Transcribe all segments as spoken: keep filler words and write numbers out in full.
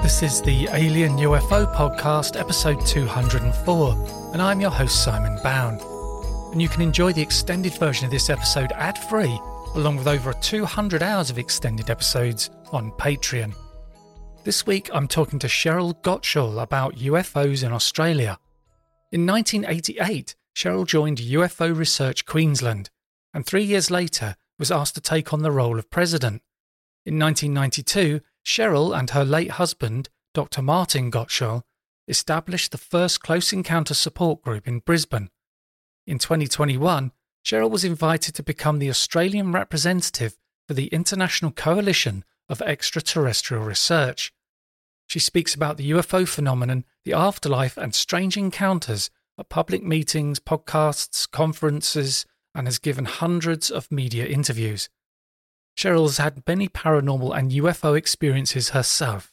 This is the Alien U F O Podcast, episode two hundred four, and I'm your host, Simon Bound. And you can enjoy the extended version of this episode ad-free, along with over two hundred hours of extended episodes on Patreon. This week, I'm talking to Cheryl Gottschall about U F Os in Australia. In nineteen eighty-eight, Cheryl joined U F O Research Queensland, and three years later was asked to take on the role of president. In nineteen ninety-two, Cheryl and her late husband, Doctor Martin Gottschall, established the first close encounter support group in Brisbane. In twenty twenty-one, Cheryl was invited to become the Australian representative for the International Coalition of Extraterrestrial Research. She speaks about the U F O phenomenon, the afterlife and strange encounters at public meetings, podcasts, conferences, and has given hundreds of media interviews. Cheryl has had many paranormal and U F O experiences herself.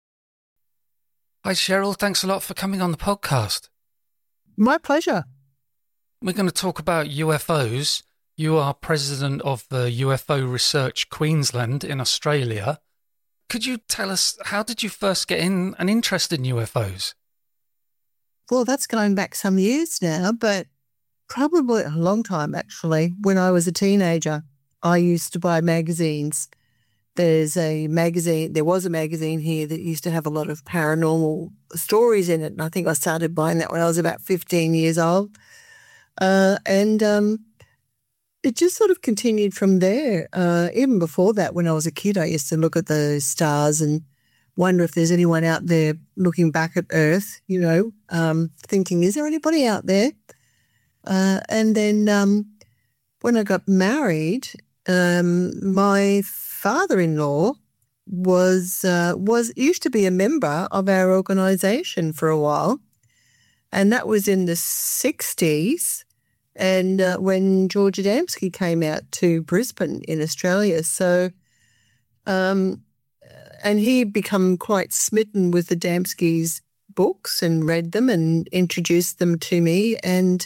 Hi Cheryl, thanks a lot for coming on the podcast. My pleasure. We're going to talk about U F Os. You are president of the U F O Research Queensland in Australia. Could you tell us, how did you first get in an interest in U F Os? Well, that's going back some years now, but probably a long time actually. When I was a teenager, I used to buy magazines. There's a magazine, there was a magazine here that used to have a lot of paranormal stories in it. And I think I started buying that when I was about fifteen years old. Uh, and um, it just sort of continued from there. Uh, even before that, when I was a kid, I used to look at the stars and wonder if there's anyone out there looking back at Earth, you know, um, thinking, is there anybody out there? Uh, and then um, when I got married, Um, my father-in-law was uh, was used to be a member of our organisation for a while, and that was in the sixties, and uh, when George Adamski came out to Brisbane in Australia. So, um, and he'd become quite smitten with Adamski's books and read them and introduced them to me, and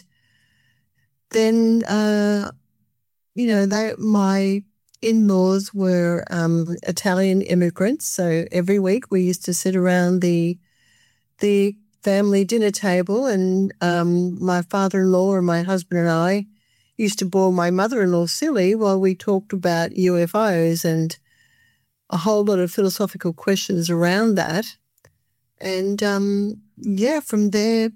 then. Uh, You know, they, my in-laws were um, Italian immigrants, so every week we used to sit around the the family dinner table, and um, my father-in-law and my husband and I used to bore my mother-in-law silly while we talked about U F Os and a whole lot of philosophical questions around that. And, um, yeah, from there,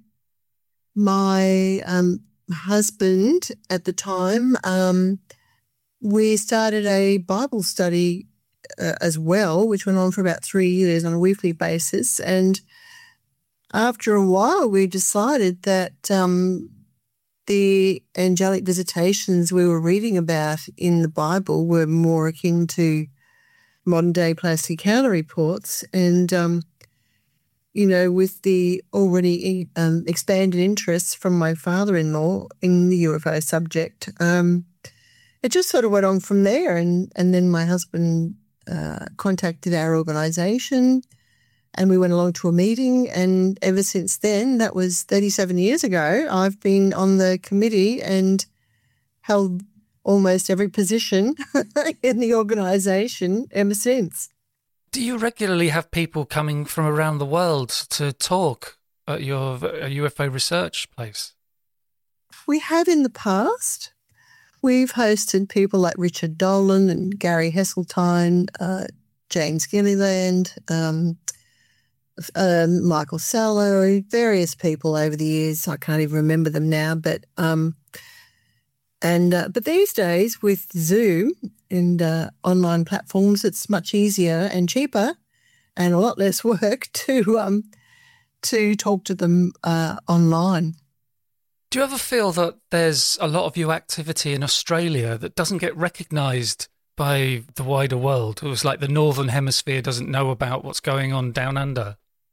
my um, husband at the time, um, we started a Bible study uh, as well, which went on for about three years on a weekly basis. And after a while, we decided that um, the angelic visitations we were reading about in the Bible were more akin to modern-day Plastic Encounter reports. And, um, you know, with the already um, expanded interests from my father-in-law in the U F O subject, um, it just sort of went on from there. And, and then my husband uh, contacted our organisation and we went along to a meeting. And ever since then, that was thirty-seven years ago, I've been on the committee and held almost every position in the organisation ever since. Do you regularly have people coming from around the world to talk at your U F O research place? We have in the past. We've hosted people like Richard Dolan and Gary Heseltine, uh, James Gilliland, um, uh, Michael Sallow, various people over the years. I can't even remember them now, but um, and uh, but these days with Zoom and uh, online platforms, it's much easier and cheaper, and a lot less work to um to talk to them uh, online. Do you ever feel that there's a lot of your activity in Australia that doesn't get recognised by the wider world? It was like the Northern Hemisphere doesn't know about what's going on down under.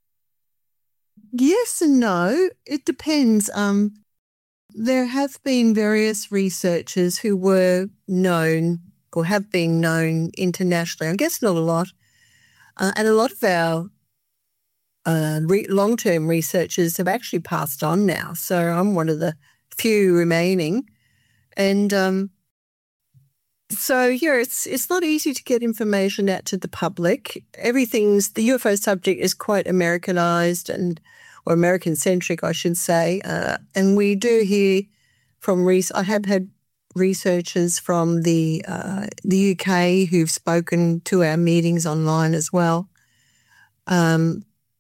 Yes and no. It depends. Um, there have been various researchers who were known or have been known internationally. I guess not a lot. Uh, and a lot of our uh, re- long-term researchers have actually passed on now. So I'm one of the few remaining. And um, So, yeah, it's it's not easy to get information out to the public. Everything's, the U F O subject is quite Americanized and, or American-centric, I should say. Uh, and we do hear from, res- I have had researchers from the uh, the U K who've spoken to our meetings online as well. Um,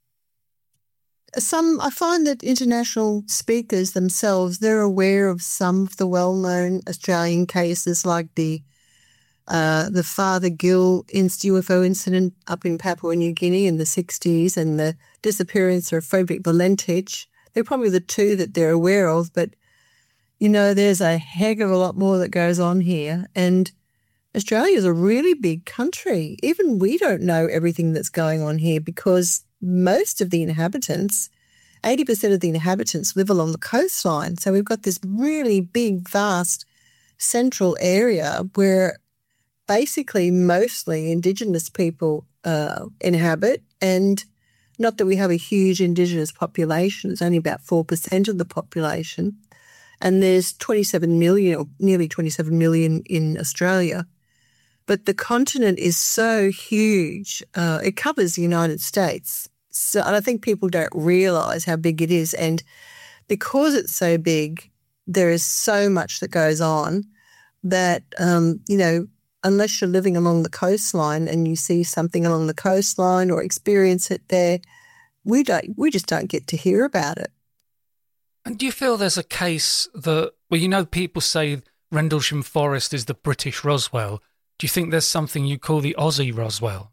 some, I find that international speakers themselves, they're aware of some of the well-known Australian cases like the uh, the Father Gill U F O incident up in Papua New Guinea in the sixties and the disappearance of Frederick Valentich. They're probably the two that they're aware of, but, you know, there's a heck of a lot more that goes on here. And Australia is a really big country. Even we don't know everything that's going on here because most of the inhabitants, eighty percent of the inhabitants live along the coastline. So we've got this really big, vast central area where basically mostly Indigenous people uh, inhabit, and not that we have a huge Indigenous population, it's only about four percent of the population, and there's twenty-seven million, or nearly twenty-seven million in Australia. But the continent is so huge, uh, it covers the United States. So, and I think people don't realise how big it is, and because it's so big, there is so much that goes on that, um, you know, unless you're living along the coastline and you see something along the coastline or experience it there, we don't, we just don't get to hear about it. And do you feel there's a case that, well, you know, people say Rendlesham Forest is the British Roswell. Do you think there's something you call the Aussie Roswell?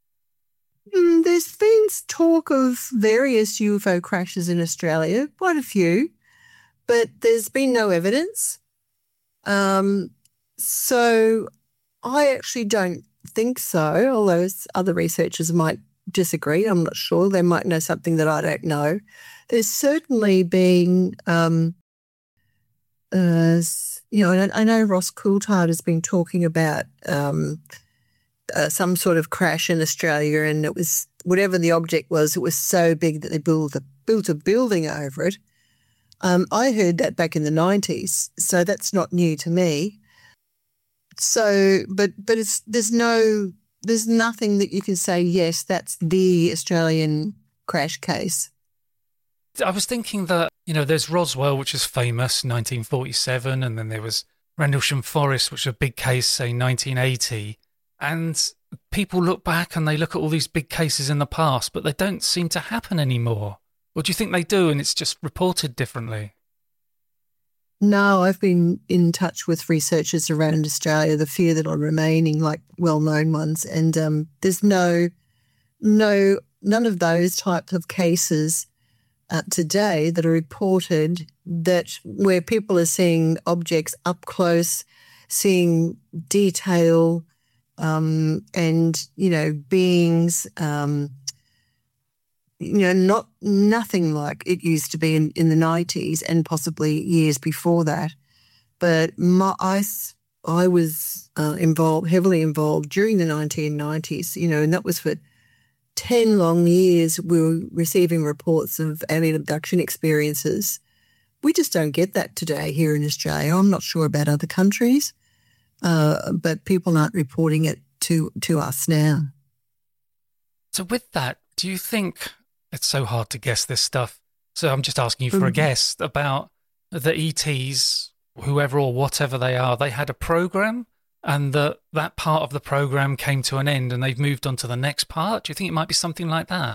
Mm, there's been talk of various U F O crashes in Australia, quite a few, but there's been no evidence. Um, so I actually don't think so, although other researchers might disagree. I'm not sure. They might know something that I don't know. There's certainly been, um, uh, you know, and I know Ross Coulthard has been talking about um, uh, some sort of crash in Australia, and it was, whatever the object was, it was so big that they built a, built a building over it. Um, I heard that back in the nineties, so that's not new to me. So, but but it's there's no there's nothing that you can say, yes, that's the Australian crash case. I was thinking that, you know, there's Roswell, which is famous, nineteen forty-seven, and then there was Rendlesham Forest, which is a big case, say, nineteen eighty. And people look back and they look at all these big cases in the past, but they don't seem to happen anymore. Or do you think they do and it's just reported differently? No, I've been in touch with researchers around Australia, the few that are remaining, like well-known ones, and um, there's no, no, none of those types of cases uh, today that are reported that where people are seeing objects up close, seeing detail, um, and you know beings. Um, You know, not nothing like it used to be in, in the nineties and possibly years before that. But my, I, I was uh, involved, heavily involved during the nineteen nineties, you know, and that was for ten long years. We were receiving reports of alien abduction experiences. We just don't get that today here in Australia. I'm not sure about other countries, uh, but people aren't reporting it to, to us now. So with that, do you think... It's so hard to guess this stuff. So I'm just asking you for mm-hmm. a guess about the E Ts, whoever or whatever they are. They had a program and that that part of the program came to an end and they've moved on to the next part. Do you think it might be something like that?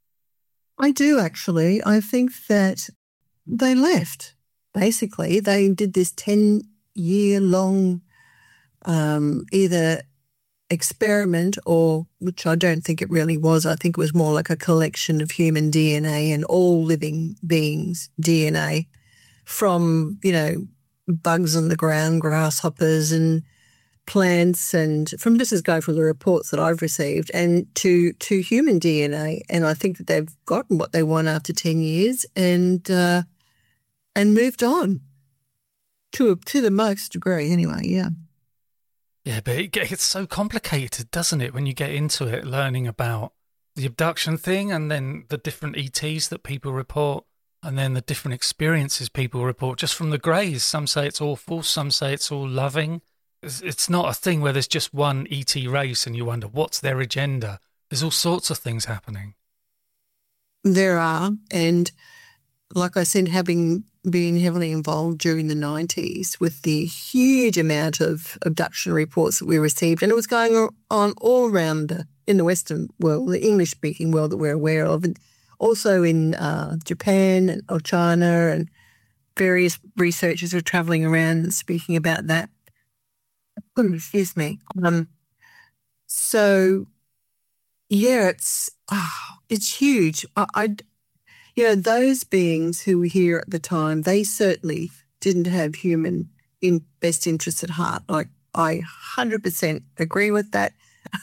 I do, actually. I think that they left, basically. They did this ten-year-long um, either experiment or, which I don't think it really was, I think it was more like a collection of human D N A and all living beings' D N A from, you know, bugs on the ground, grasshoppers and plants, and from this is going from the reports that I've received, and to to human D N A. And I think that they've gotten what they want after ten years and uh, and moved on to a, to the most degree anyway, yeah. Yeah, but it gets so complicated, doesn't it, when you get into it, learning about the abduction thing and then the different E Ts that people report and then the different experiences people report just from the greys. Some say it's awful, some say it's all loving. It's, it's not a thing where there's just one E T race and you wonder what's their agenda. There's all sorts of things happening. There are, and like I said, having been heavily involved during the nineties with the huge amount of abduction reports that we received, and it was going on all around the, in the Western world, the English-speaking world that we're aware of, and also in uh, Japan and, or China, and various researchers are travelling around and speaking about that. Oh, excuse me. Um, so, yeah, it's oh, it's huge. I, I, you know, those beings who were here at the time, they certainly didn't have human in best interests at heart. Like, I one hundred percent agree with that.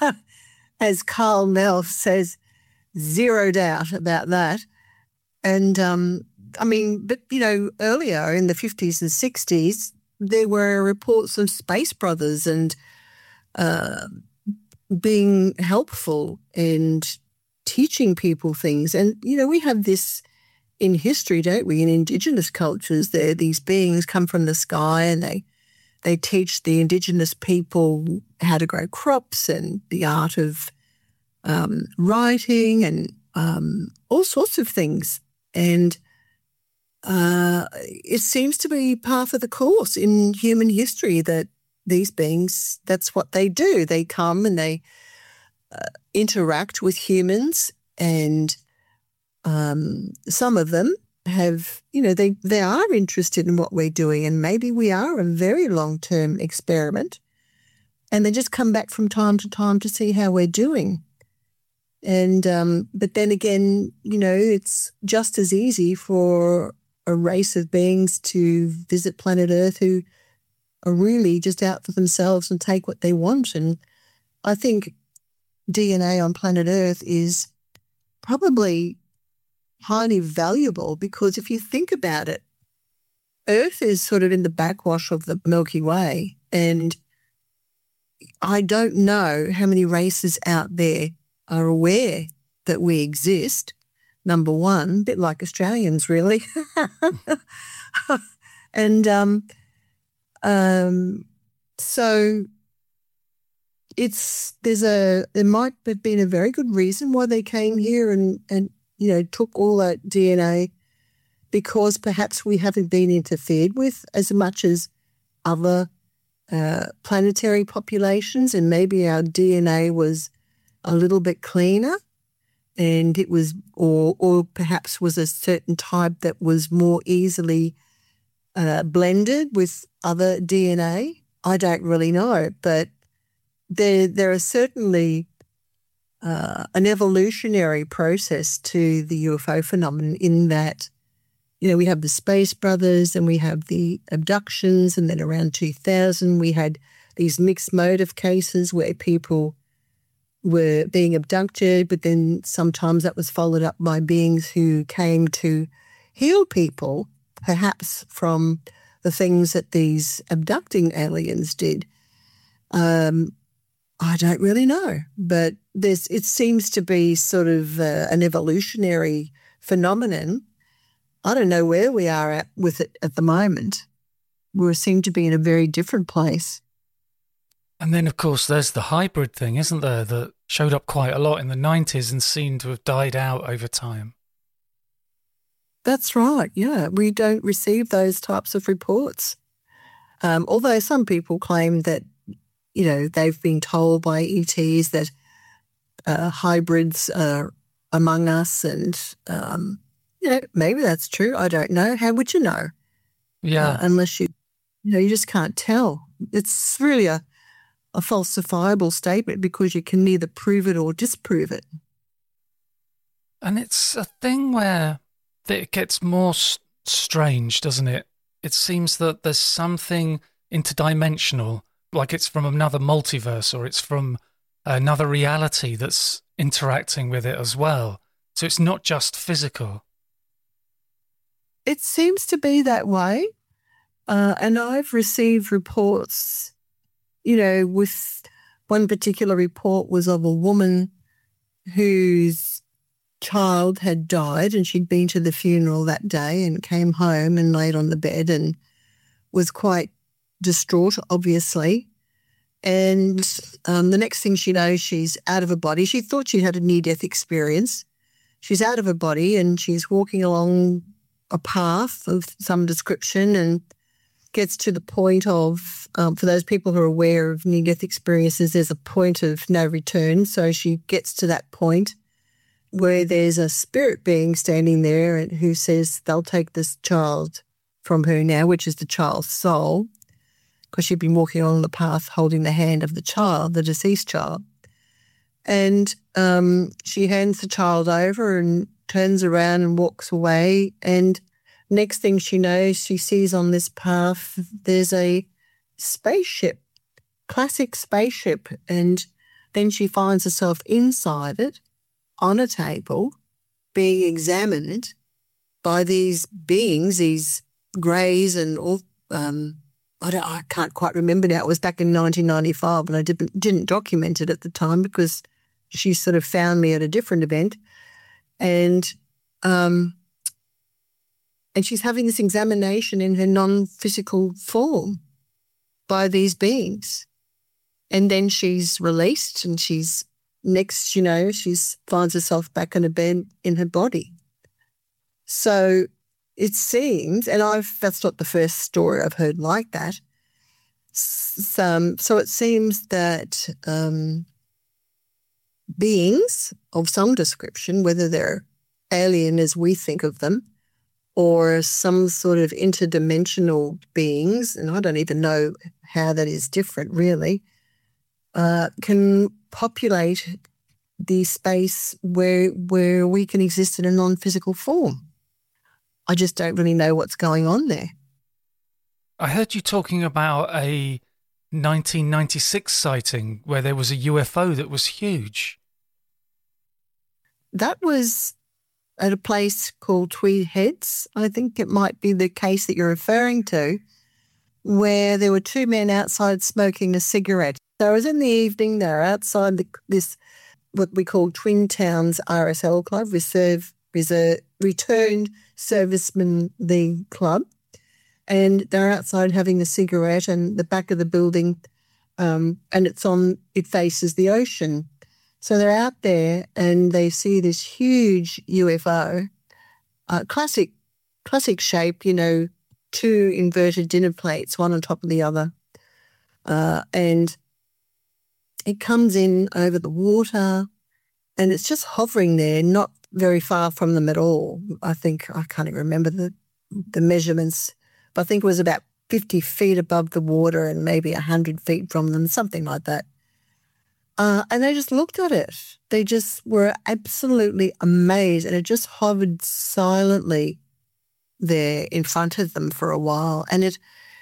As Carl Nell says, zero doubt about that. And, um, I mean, but, you know, earlier in the fifties and sixties, there were reports of space brothers and uh, being helpful and teaching people things. And, you know, we have this in history, don't we? In Indigenous cultures, there these beings come from the sky and they they teach the Indigenous people how to grow crops and the art of um, writing and um, all sorts of things. And uh, it seems to be part of the course in human history that these beings, that's what they do. They come and they uh, interact with humans, and um, some of them have, you know, they, they are interested in what we're doing, and maybe we are a very long-term experiment, and they just come back from time to time to see how we're doing. And um, but then again, you know, it's just as easy for a race of beings to visit planet Earth who are really just out for themselves and take what they want. And I think D N A on planet Earth is probably highly valuable because if you think about it, Earth is sort of in the backwash of the Milky Way, and I don't know how many races out there are aware that we exist, number one, a bit like Australians really. and um, um, so it's there's a there might have been a very good reason why they came here and, and you know, took all that D N A, because perhaps we haven't been interfered with as much as other uh, planetary populations, and maybe our D N A was a little bit cleaner, and it was, or or perhaps was a certain type that was more easily uh, blended with other D N A. I don't really know, but there there are certainly uh, an evolutionary process to the U F O phenomenon in that, you know, we have the Space Brothers and we have the abductions, and then around two thousand we had these mixed motive cases where people were being abducted, but then sometimes that was followed up by beings who came to heal people, perhaps from the things that these abducting aliens did. Um, I don't really know, but there's it seems to be sort of uh, an evolutionary phenomenon. I don't know where we are at with it at the moment. We seem to be in a very different place. And then, of course, there's the hybrid thing, isn't there, that showed up quite a lot in the nineties and seemed to have died out over time. That's right, yeah. We don't receive those types of reports. Um, although some people claim that, you know, they've been told by E Ts that uh, hybrids are among us, and, um, you know, maybe that's true. I don't know. How would you know? Yeah. Uh, unless you, you know, you just can't tell. It's really a, a falsifiable statement because you can neither prove it or disprove it. And it's a thing where it gets more s- strange, doesn't it? It seems that there's something interdimensional, like it's from another multiverse or it's from another reality that's interacting with it as well. So it's not just physical. It seems to be that way. Uh, and I've received reports, you know, with one particular report was of a woman whose child had died, and she'd been to the funeral that day and came home and laid on the bed and was quite distraught, obviously. And um, the next thing she knows, she's out of her body. She thought she had a near-death experience. She's out of her body and she's walking along a path of some description and gets to the point of, um, for those people who are aware of near-death experiences, there's a point of no return. So she gets to that point where there's a spirit being standing there and who says they'll take this child from her now, which is the child's soul, because she'd been walking along the path holding the hand of the child, the deceased child. And um, she hands the child over and turns around and walks away. And next thing she knows, she sees on this path there's a spaceship, classic spaceship. And then she finds herself inside it on a table being examined by these beings, these greys and all, um, I, don't, I can't quite remember now. It was back in nineteen ninety-five and I didn't, didn't document it at the time because she sort of found me at a different event. And um, and she's having this examination in her non-physical form by these beings. And then she's released and she's, next, you know, she finds herself back in a bed in her body. So it seems, and I've that's not the first story I've heard like that. So, so it seems that um, beings of some description, whether they're alien as we think of them, or some sort of interdimensional beings, and I don't even know how that is different really, uh, can populate the space where where we can exist in a non-physical form. I just don't really know what's going on there. I heard you talking about a nineteen ninety-six sighting where there was a U F O that was huge. That was at a place called Tweed Heads. I think it might be the case that you're referring to, where there were two men outside smoking a cigarette. So it was in the evening, they were outside the, this, what we call Twin Towns R S L Club, Reserve, Reserve, Returned Servicemen the Club. And they're outside having a cigarette and the back of the building, um, and it's on, it faces the ocean. So they're out there and they see this huge U F O, uh, classic, classic shape, you know, two inverted dinner plates, one on top of the other. Uh, and it comes in over the water and it's just hovering there, not very far from them at all. I think, I can't even remember the, the measurements, but I think it was about fifty feet above the water and maybe one hundred feet from them, something like that. Uh, and they just looked at it. They just were absolutely amazed, and it just hovered silently there in front of them for a while. And it,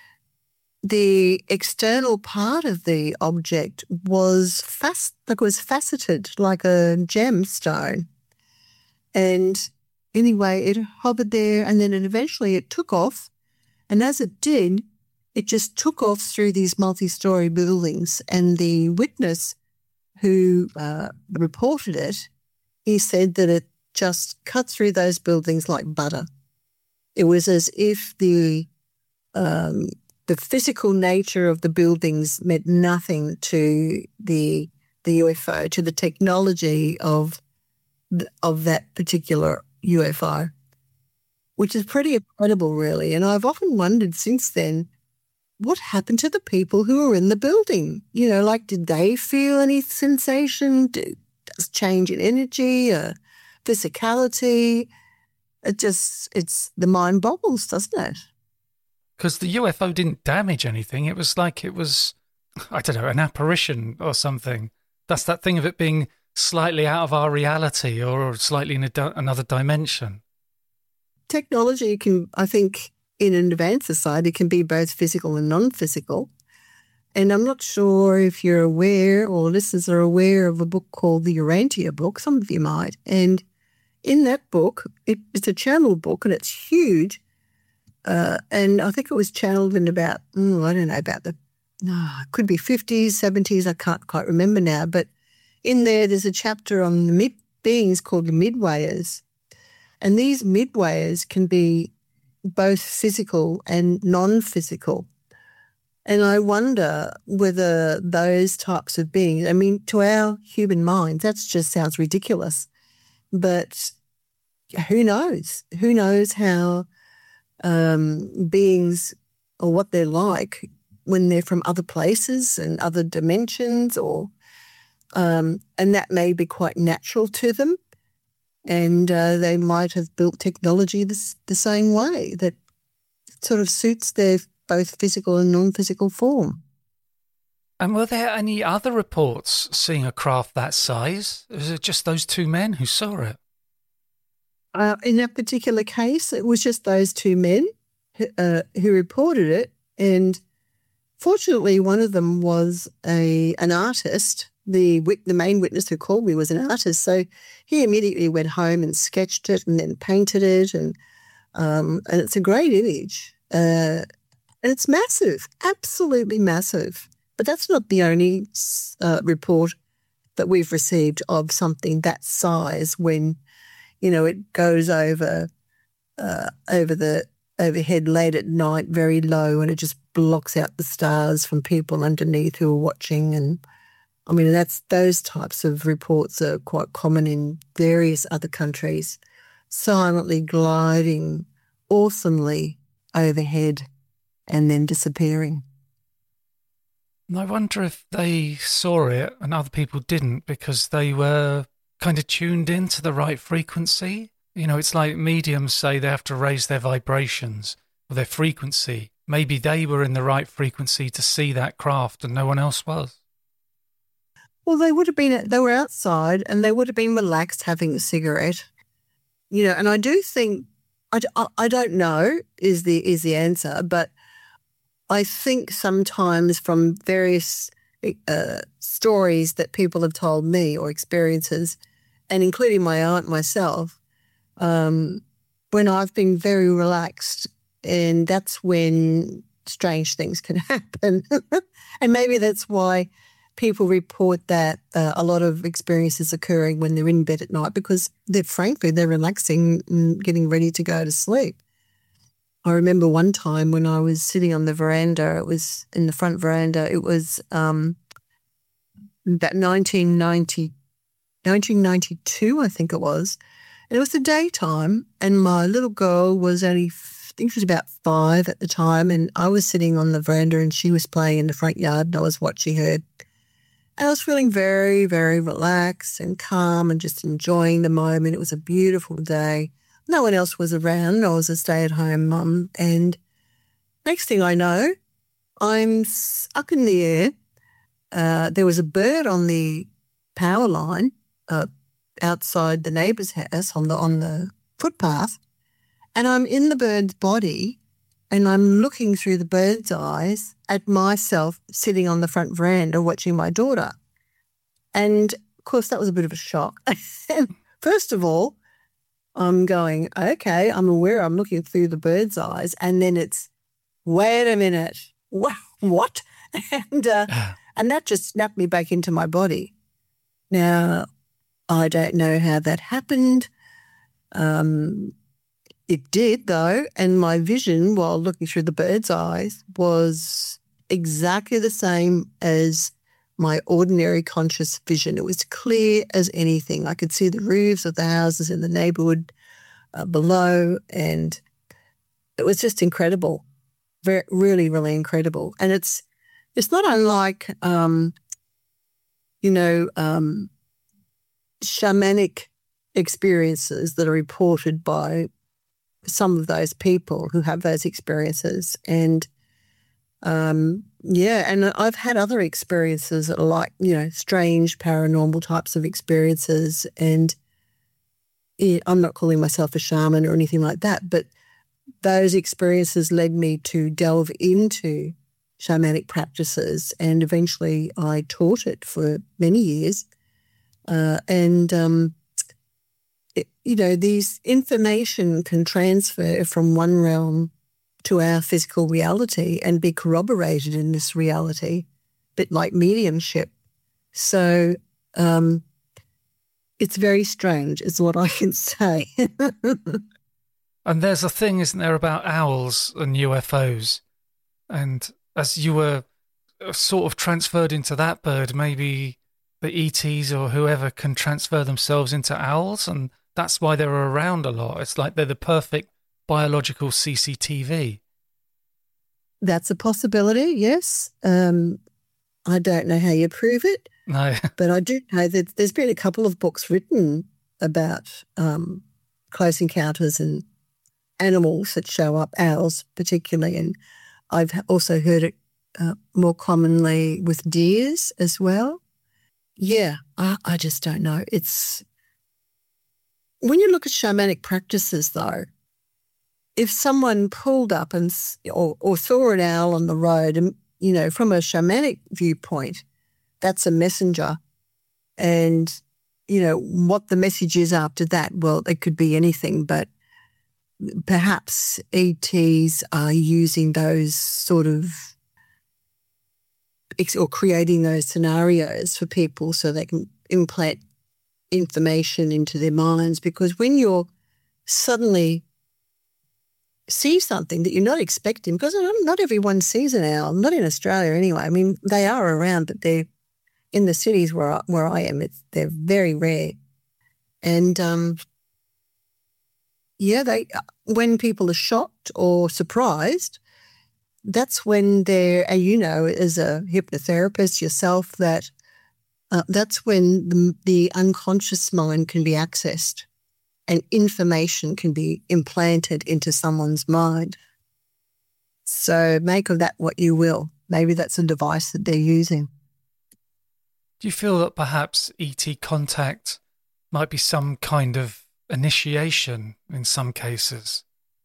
the external part of the object was fast, like it was faceted like a gemstone. And anyway, it hovered there, and then it eventually it took off. And as it did, it just took off through these multi-story buildings. And the witness who uh, reported it, he said that it just cut through those buildings like butter. It was as if the um, the physical nature of the buildings meant nothing to the the U F O, to the technology of of that particular U F O, which is pretty incredible, really. And I've often wondered since then, what happened to the people who were in the building? You know, like, did they feel any sensation? Did, does change in energy or physicality? It just, it's, the mind boggles, doesn't it? Because the U F O didn't damage anything. It was like it was, I don't know, an apparition or something. That's that thing of it being slightly out of our reality or slightly in a di- another dimension. Technology can, I think, in an advanced society can be both physical and non-physical. And I'm not sure if you're aware or listeners are aware of a book called the Urantia book. Some of you might. And in that book, it, it's a channeled book and it's huge. Uh, and I think it was channeled in about, mm, I don't know, about the, oh, it could be fifties, seventies, I can't quite remember now. But in there, there's a chapter on the mid beings called the midwayers. And these midwayers can be both physical and non-physical. And I wonder whether those types of beings, I mean, to our human minds, that just sounds ridiculous. But who knows? Who knows how um, beings or what they're like when they're from other places and other dimensions, or um, and that may be quite natural to them. And uh, they might have built technology this, the same way that sort of suits their both physical and non-physical form. And were there any other reports seeing a craft that size? Was it just those two men who saw it? Uh, in that particular case, it was just those two men who, uh, who reported it. And fortunately, one of them was a an artist. The the main witness who called me was an artist. So he immediately went home and sketched it and then painted it. And, um, and it's a great image. Uh, and it's massive, absolutely massive. But that's not the only uh, report that we've received of something that size when, you know, it goes over uh, over the overhead late at night, very low, and it just blocks out the stars from people underneath who are watching. And I mean, that's those types of reports are quite common in various other countries, silently gliding awesomely overhead and then disappearing. And I wonder if they saw it and other people didn't because they were kind of tuned into the right frequency. You know, it's like mediums say they have to raise their vibrations or their frequency. Maybe they were in the right frequency to see that craft and no one else was. Well, they would have been, they were outside and they would have been relaxed having a cigarette. You know, and I do think, I, I don't know is the, is the answer, but I think sometimes from various uh, stories that people have told me or experiences, and including my aunt myself, um, when I've been very relaxed, and that's when strange things can happen. And maybe that's why people report that uh, a lot of experiences occurring when they're in bed at night because they're frankly, they're relaxing and getting ready to go to sleep. I remember one time when I was sitting on the veranda, it was in the front veranda, it was um, about nineteen ninety, nineteen ninety-two, I think it was. And it was the daytime and my little girl was only, I think she was about five at the time, and I was sitting on the veranda and she was playing in the front yard and I was watching her. And I was feeling very, very relaxed and calm and just enjoying the moment. It was a beautiful day. No one else was around. I was a stay-at-home mum. And next thing I know, I'm up in the air. Uh, there was a bird on the power line uh, outside the neighbour's house on the on the footpath, and I'm in the bird's body and I'm looking through the bird's eyes at myself sitting on the front veranda watching my daughter. And, of course, that was a bit of a shock. First of all, I'm going, okay, I'm aware I'm looking through the bird's eyes, and then it's, wait a minute, what? And uh, and that just snapped me back into my body. Now, I don't know how that happened. Um, it did, though, and my vision while looking through the bird's eyes was exactly the same as my ordinary conscious vision. It was clear as anything. I could see the roofs of the houses in the neighbourhood uh, below, and it was just incredible, very, really, really incredible. And it's it's not unlike, um, you know, um, shamanic experiences that are reported by some of those people who have those experiences. And um, yeah, and I've had other experiences that are like, you know, strange paranormal types of experiences. And yeah, I'm not calling myself a shaman or anything like that, but those experiences led me to delve into shamanic practices, and eventually I taught it for many years. Uh, and, um, it, you know, these information can transfer from one realm to our physical reality and be corroborated in this reality, a bit like mediumship. So um, it's very strange is what I can say. And there's a thing, isn't there, about owls and U F Os? And as you were sort of transferred into that bird, maybe the E Ts or whoever can transfer themselves into owls, and that's why they're around a lot. It's like they're the perfect biological C C T V. That's a possibility, yes. Um, I don't know how you prove it. No. But I do know that there's been a couple of books written about um, close encounters and animals that show up, owls particularly, and I've also heard it uh, more commonly with deers as well. Yeah, I, I just don't know. It's when you look at shamanic practices, though, if someone pulled up and or, or saw an owl on the road, and you know, from a shamanic viewpoint, that's a messenger, and you know what the message is after that. Well, it could be anything, but perhaps E Ts are using those sort of or creating those scenarios for people so they can implant information into their minds. Because when you're suddenly see something that you're not expecting, because not everyone sees an owl, not in Australia anyway. I mean, they are around, but they're in the cities where I, where I am. It's, they're very rare, and um, yeah, they when people are shocked or surprised, that's when they're, and you know, as a hypnotherapist yourself, that uh, that's when the, the unconscious mind can be accessed and information can be implanted into someone's mind. So make of that what you will. Maybe that's a device that they're using. Do you feel that perhaps E T contact might be some kind of initiation in some cases?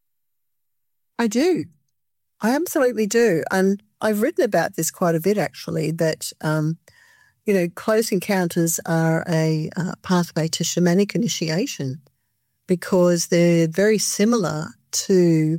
I do. I absolutely do. And I've written about this quite a bit, actually, that, um, you know, close encounters are a uh, pathway to shamanic initiation because they're very similar to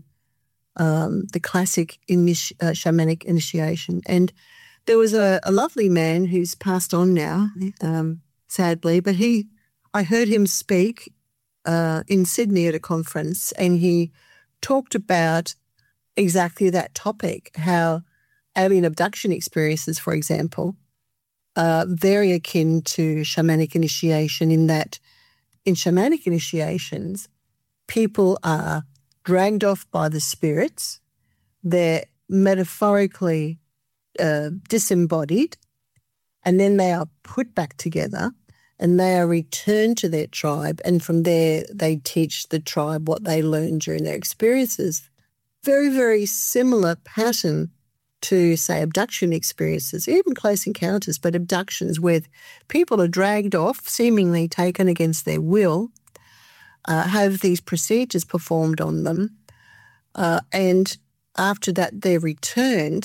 um, the classic initi- uh, shamanic initiation. And there was a, a lovely man who's passed on now, um, sadly, but he, I heard him speak uh, in Sydney at a conference, and he talked about exactly that topic, how alien abduction experiences, for example, are very akin to shamanic initiation, in that in shamanic initiations, people are dragged off by the spirits. They're metaphorically uh, disembodied, and then they are put back together and they are returned to their tribe, and from there they teach the tribe what they learned during their experiences. Very, very similar pattern to, say, abduction experiences, even close encounters, but abductions where people are dragged off, seemingly taken against their will, uh, have these procedures performed on them, uh, and after that they're returned,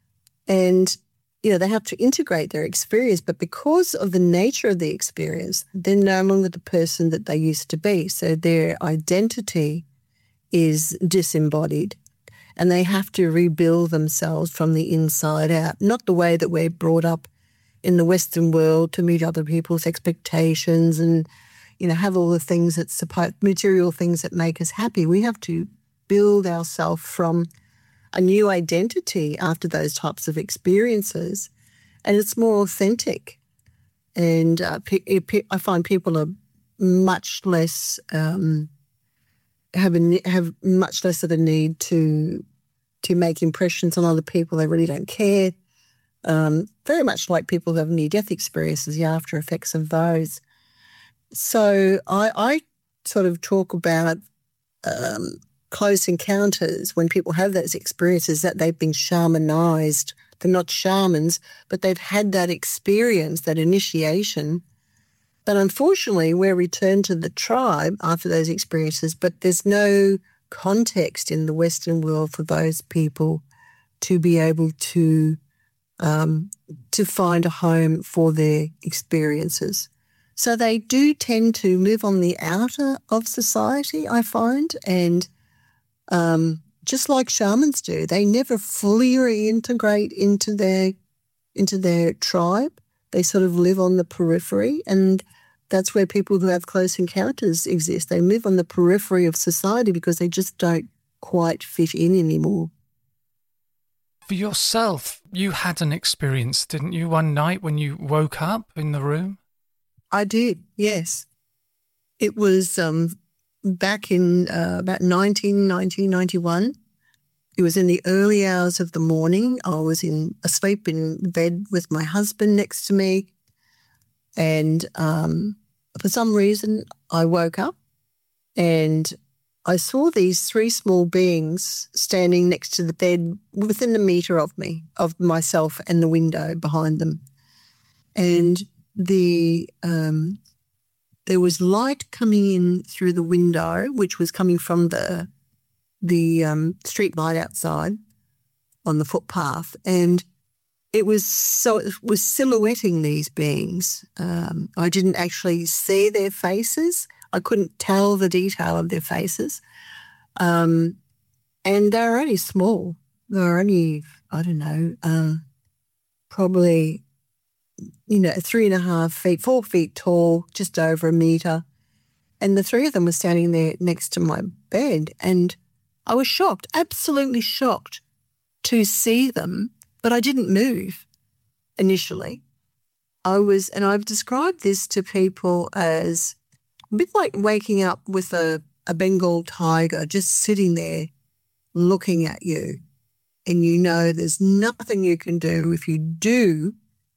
and you know they have to integrate their experience, but because of the nature of the experience, they're no longer the person that they used to be. So their identity is disembodied, and they have to rebuild themselves from the inside out, not the way that we're brought up in the Western world to meet other people's expectations and, you know, have all the things that support, material things that make us happy. We have to build ourselves from a new identity after those types of experiences, and it's more authentic. And uh, I find people are much less um, have a, have much less of a need to to make impressions on other people. They really don't care. Um, very much like people who have near-death experiences, the after effects of those. So I, I sort of talk about um, close encounters when people have those experiences, that they've been shamanized. They're not shamans, but they've had that experience, that initiation. But unfortunately, we're returned to the tribe after those experiences, but there's no context in the Western world for those people to be able to um, to find a home for their experiences. So they do tend to live on the outer of society, I find, and um, just like shamans do, they never fully reintegrate into their into their tribe. They sort of live on the periphery, and that's where people who have close encounters exist. They live on the periphery of society because they just don't quite fit in anymore. For yourself, you had an experience, didn't you, one night when you woke up in the room? I did, yes. It was um, back in uh, about nineteen ninety, ninety-one. It was in the early hours of the morning. I was in asleep in bed with my husband next to me. And um, for some reason, I woke up and I saw these three small beings standing next to the bed within a metre of me, of myself and the window behind them. And the um, there was light coming in through the window, which was coming from the the um, street light outside on the footpath. And it was so it was silhouetting these beings. Um, I didn't actually see their faces. I couldn't tell the detail of their faces. Um, and they were only small. They were only, I don't know, um, probably, you know, three and a half feet, four feet tall, just over a metre. And the three of them were standing there next to my bed. And I was shocked, absolutely shocked to see them, but I didn't move initially. I was, and I've described this to people as a bit like waking up with a, a Bengal tiger just sitting there looking at you, and you know there's nothing you can do. If you do,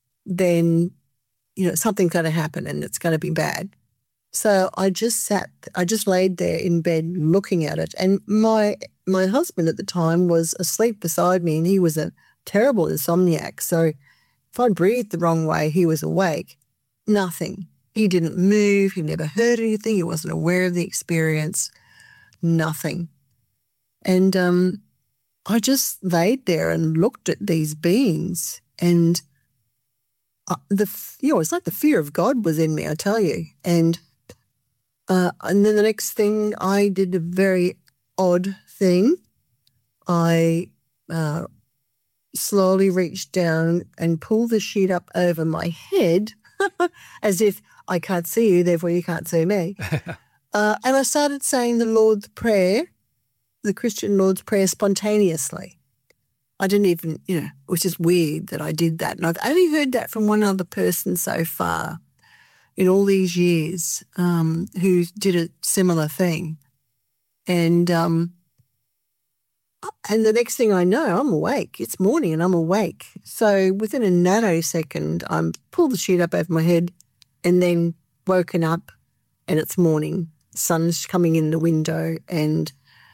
then, you know, something's going to happen and it's going to be bad. So I just sat, I just laid there in bed looking at it. And my my husband at the time was asleep beside me, and he was a terrible insomniac. So if I breathed the wrong way, he was awake. Nothing. He didn't move. He never heard anything. He wasn't aware of the experience. Nothing. And um, I just laid there and looked at these beings, and uh, the you know, it's like the fear of God was in me, I tell you. And uh, and then the next thing, I did a very odd thing. I uh, slowly reached down and pulled the sheet up over my head as if I can't see you, therefore you can't see me. uh, and I started saying the Lord's Prayer, the Christian Lord's Prayer, spontaneously. I didn't even, you know, it was just weird that I did that. And I've only heard that from one other person so far in all these years um, who did a similar thing. And um, and the next thing I know, I'm awake. It's morning and I'm awake. So within a nanosecond, I'm pulled the sheet up over my head and then woken up, and it's morning. Sun's coming in the window, and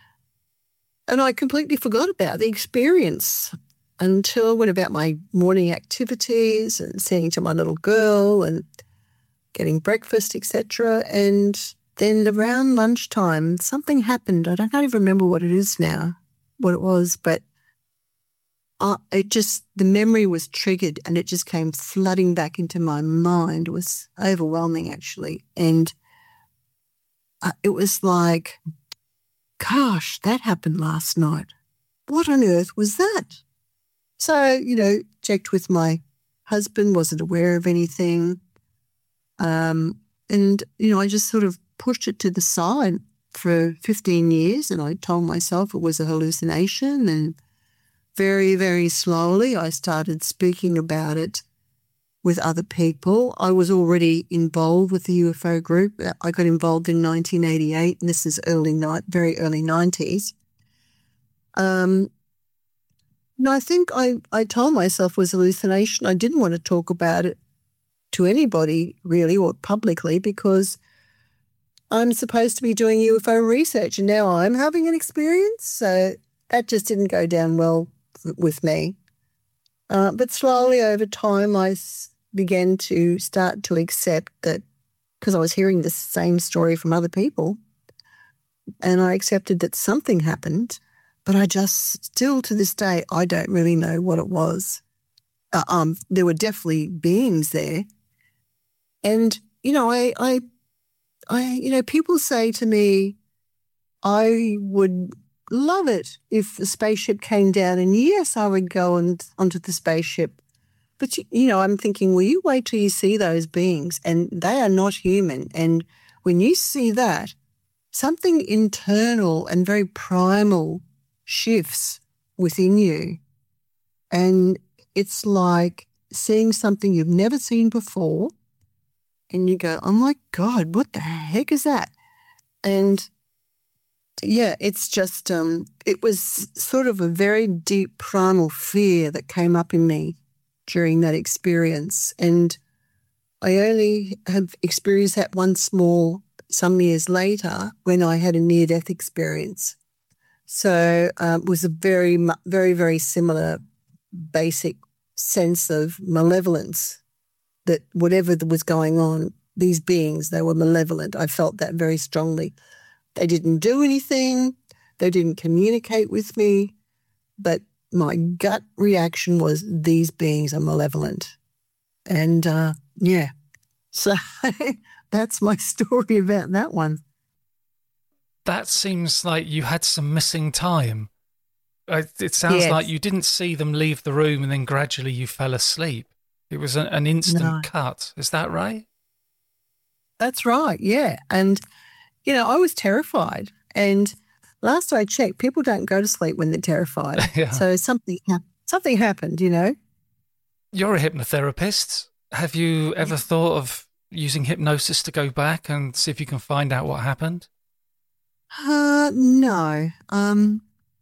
and I completely forgot about the experience until I went about my morning activities and singing to my little girl and getting breakfast, et cetera. And then around lunchtime, something happened. I don't even remember what it is now, what it was, but uh, it just, the memory was triggered and it just came flooding back into my mind. It was overwhelming, actually. And uh, it was like, gosh, that happened last night. What on earth was that? So, you know, checked with my husband, wasn't aware of anything. Um, and, you know, I just sort of pushed it to the side for fifteen years, and I told myself it was a hallucination. And very, very slowly I started speaking about it with other people. I was already involved with the U F O group. I got involved in nineteen eighty-eight, and this is early night, very early nineties. Um, and I think I, I told myself it was a hallucination. I didn't want to talk about it to anybody really, or publicly, because I'm supposed to be doing U F O research, and now I'm having an experience. So that just didn't go down well with me. Uh, but slowly over time, I s- began to start to accept that, because I was hearing the same story from other people, and I accepted that something happened, but I just still to this day, I don't really know what it was. Uh, um, there were definitely beings there. And, you know, I, I, I, you know, people say to me, I would love it if the spaceship came down, and yes, I would go and onto the spaceship. But, you, you know, I'm thinking, well, you wait till you see those beings, and they are not human. And when you see that, something internal and very primal shifts within you. And it's like seeing something you've never seen before and you go, oh my God, what the heck is that? And yeah, it's just, um, it was sort of a very deep primal fear that came up in me during that experience. And I only have experienced that once more some years later when I had a near-death experience. So um, it was a very, very, very similar basic sense of malevolence, that whatever was going on, these beings, they were malevolent. I felt that very strongly. They didn't do anything. They didn't communicate with me. But my gut reaction was these beings are malevolent. And, uh, yeah, so that's my story about that one. That seems like you had some missing time. It sounds Yes. like you didn't see them leave the room and then gradually you fell asleep. It was an, an instant No. cut. Is that right? That's right, yeah. And, you know, I was terrified. And last I checked, people don't go to sleep when they're terrified. Yeah. So something, hap- something happened, you know. You're a hypnotherapist. Have you ever thought of using hypnosis to go back and see if you can find out what happened? Uh, no. Um,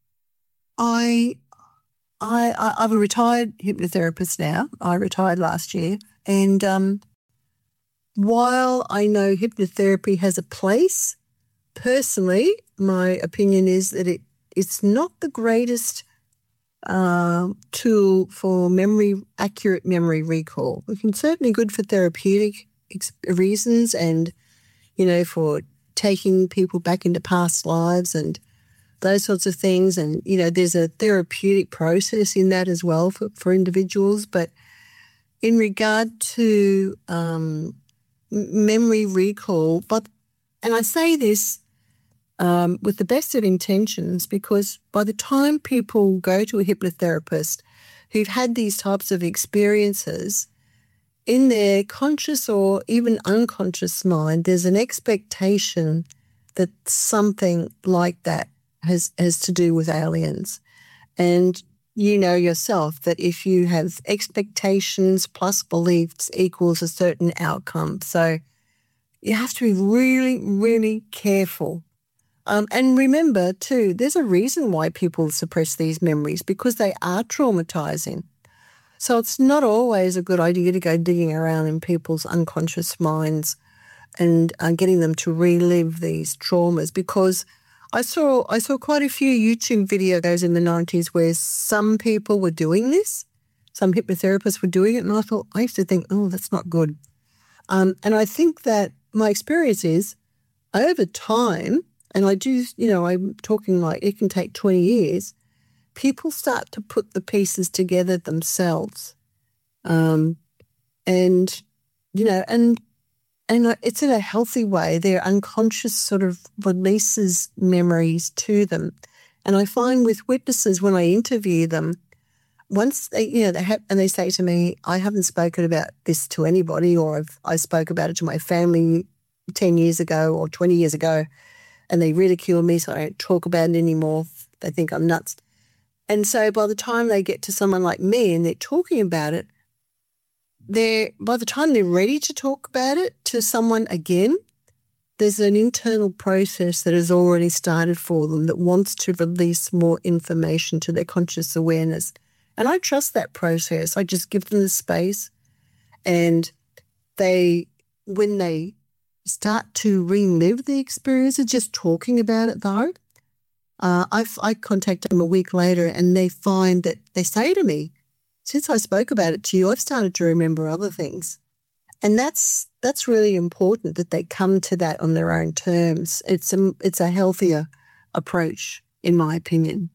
I, I, I, I'm a retired hypnotherapist now. I retired last year. And um, while I know hypnotherapy has a place, personally, my opinion is that it, it's not the greatest uh, tool for memory, accurate memory recall. It can certainly good for therapeutic ex- reasons and, you know, for taking people back into past lives and those sorts of things. And, you know, there's a therapeutic process in that as well for, for individuals. But in regard to um, memory recall, but, and I say this um, with the best of intentions, because by the time people go to a hypnotherapist who've had these types of experiences, in their conscious or even unconscious mind, there's an expectation that something like that has, has to do with aliens. And you know yourself that if you have expectations plus beliefs equals a certain outcome. So you have to be really, really careful. Um, and remember, too, there's a reason why people suppress these memories, because they are traumatizing. So it's not always a good idea to go digging around in people's unconscious minds and uh, getting them to relive these traumas, because I saw I saw quite a few YouTube videos in the nineties where some people were doing this, some hypnotherapists were doing it, and I thought, I used to think, oh, that's not good. Um, and I think that my experience is over time, and I do, you know, I'm talking like it can take twenty years, people start to put the pieces together themselves. Um, and, you know, and and it's in a healthy way. Their unconscious sort of releases memories to them. And I find with witnesses when I interview them, once they, you know, they have, and they say to me, I haven't spoken about this to anybody, or I've, I spoke about it to my family ten years ago or twenty years ago, and they ridicule me, so I don't talk about it anymore. They think I'm nuts. And so by the time they get to someone like me and they're talking about it, they're, by the time they're ready to talk about it to someone again, there's an internal process that has already started for them that wants to release more information to their conscious awareness. And I trust that process. I just give them the space, and they, when they start to relive the experience of just talking about it though, uh, I, I contact them a week later and they find that they say to me, since I spoke about it to you, I've started to remember other things. And that's that's really important, that they come to that on their own terms. It's a, it's a healthier approach, in my opinion.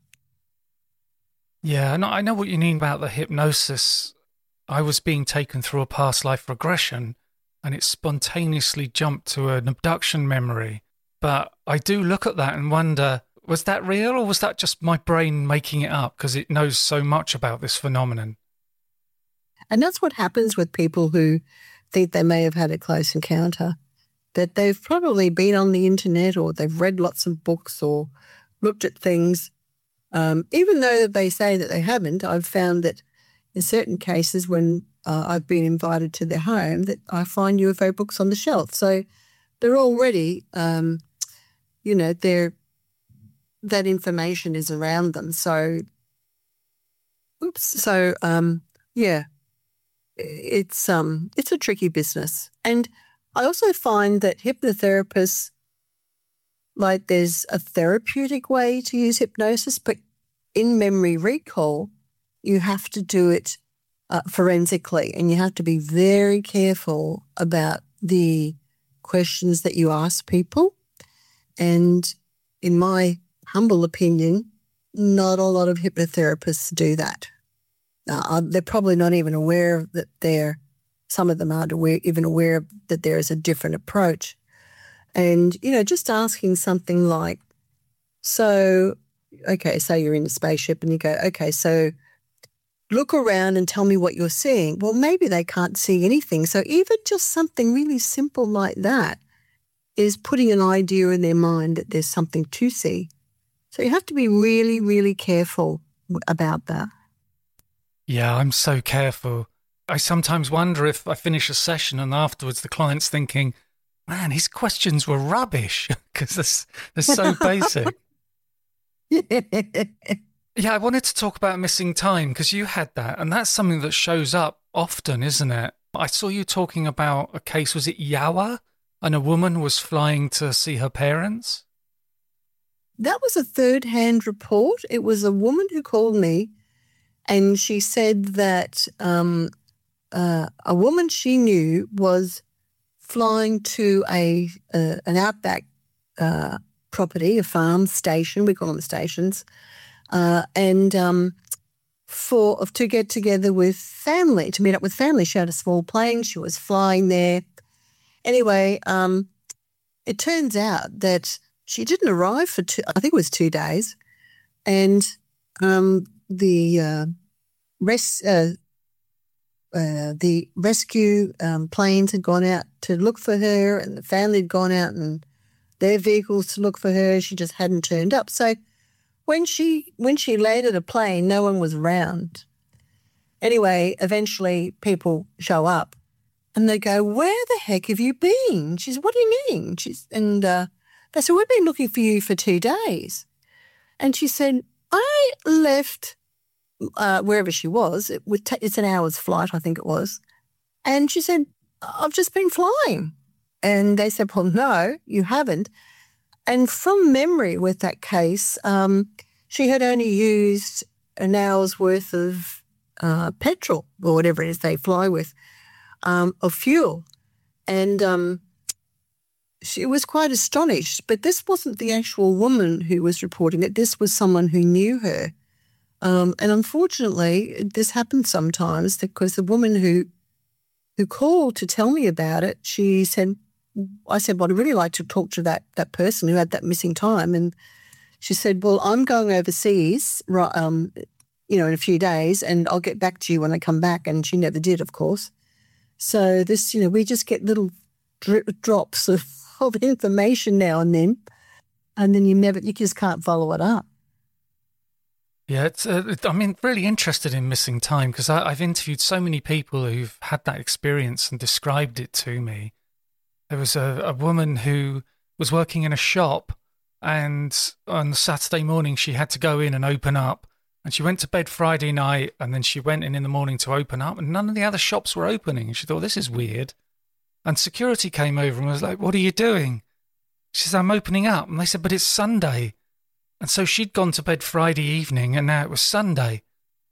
Yeah, and I know what you mean about the hypnosis. I was being taken through a past life regression and it spontaneously jumped to an abduction memory. But I do look at that and wonder, was that real or was that just my brain making it up because it knows so much about this phenomenon? And that's what happens with people who think they may have had a close encounter, that they've probably been on the internet or they've read lots of books or looked at things. Um, even though they say that they haven't, I've found that in certain cases when uh, I've been invited to their home that I find U F O books on the shelf. So they're already, um, you know, they're, that information is around them. So, oops. So, um, yeah, it's um, it's a tricky business. And I also find that hypnotherapists, like there's a therapeutic way to use hypnosis, but in memory recall, you have to do it uh, forensically, and you have to be very careful about the questions that you ask people. And in my humble opinion, not a lot of hypnotherapists do that. Uh, they're probably not even aware that they're, some of them aren't aware, even aware that there is a different approach. And, you know, just asking something like, so, okay, so you're in a spaceship and you go, okay, so look around and tell me what you're seeing. Well, maybe they can't see anything. So even just something really simple like that is putting an idea in their mind that there's something to see. So you have to be really, really careful about that. Yeah, I'm so careful. I sometimes wonder if I finish a session and afterwards the client's thinking, man, his questions were rubbish because they're, they're so basic. Yeah, I wanted to talk about missing time because you had that, and that's something that shows up often, isn't it? I saw you talking about a case, was it Yawa? And a woman was flying to see her parents? That was a third-hand report. It was a woman who called me, and she said that um, uh, a woman she knew was flying to a uh, an outback uh, property, a farm station, we call them stations, uh, and um, for to get together with family, to meet up with family. She had a small plane. She was flying there. Anyway, um, it turns out that she didn't arrive for two, I think it was two days, and um, the uh, res, uh, uh, the rescue um, planes had gone out to look for her, and the family had gone out in their vehicles to look for her. She just hadn't turned up. So when she when she landed a plane, no one was around. Anyway, eventually people show up. And they go, where the heck have you been? She said, what do you mean? She's, and uh, they said, we've been looking for you for two days. And she said, I left uh, wherever she was. It would ta- it's an hour's flight, I think it was. And she said, I've just been flying. And they said, well, no, you haven't. And from memory with that case, um, she had only used an hour's worth of uh, petrol or whatever it is they fly with. Um, of fuel. And um, she was quite astonished. But this wasn't the actual woman who was reporting it. This was someone who knew her. Um, and unfortunately, this happens sometimes because the woman who who called to tell me about it, she said, I said, well, I'd really like to talk to that that person who had that missing time. And she said, well, I'm going overseas, right, um, you know, in a few days, and I'll get back to you when I come back. And she never did, of course. So this, you know, we just get little drip, drops of, of information now and then, and then you never, you just can't follow it up. Yeah, it's. Uh, I mean, really interested in missing time because I've interviewed so many people who've had that experience and described it to me. There was a, a woman who was working in a shop, and on Saturday morning she had to go in and open up. And she went to bed Friday night, and then she went in in the morning to open up, and none of the other shops were opening. And she thought, this is weird. And security came over and was like, what are you doing? She said, I'm opening up. And they said, but it's Sunday. And so she'd gone to bed Friday evening, and now it was Sunday.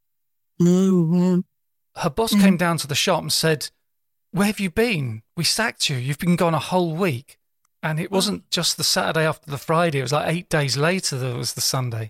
Mm-hmm. Her boss Mm-hmm. came down to the shop and said, where have you been? We sacked you. You've been gone a whole week. And it wasn't just the Saturday after the Friday. It was like eight days later that it was the Sunday.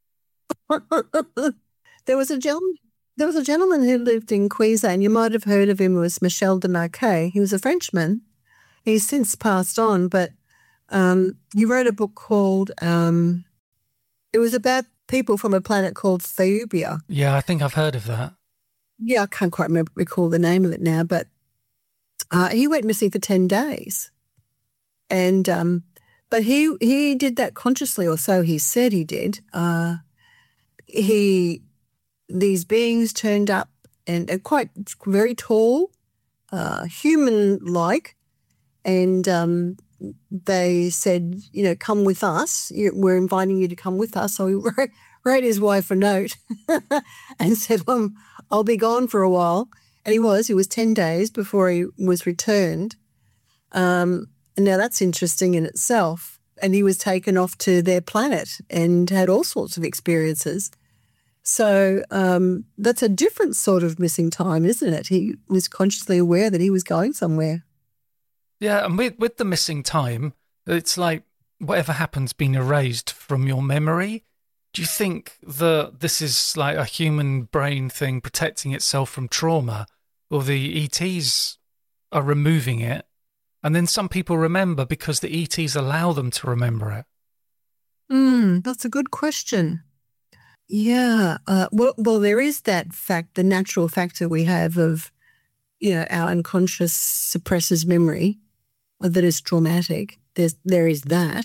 There was a gentleman. There was a gentleman who lived in Queensland. You might have heard of him. It was Michel de Marquet. He was a Frenchman. He's since passed on, but um, he wrote a book called. Um, it was about people from a planet called Theubia. Yeah, I think I've heard of that. Yeah, I can't quite remember recall the name of it now, but uh, he went missing for ten days, and um, but he he did that consciously, or so he said he did. Uh, He, these beings turned up and, and quite very tall, uh, human-like, and um, they said, you know, come with us. We're inviting you to come with us. So he wrote, wrote his wife a note and said, well, I'll be gone for a while. And he was. He was ten days before he was returned. Um, and now that's interesting in itself. And he was taken off to their planet and had all sorts of experiences. So um, that's a different sort of missing time, isn't it? He was consciously aware that he was going somewhere. Yeah, and with, with the missing time, it's like whatever happens being erased from your memory. Do you think that this is like a human brain thing protecting itself from trauma, or the E Ts are removing it, and then some people remember because the E Ts allow them to remember it? Mm, that's a good question. Yeah, uh, well, well, there is that fact, the natural factor we have of, you know, our unconscious suppresses memory that is traumatic. There's there is that.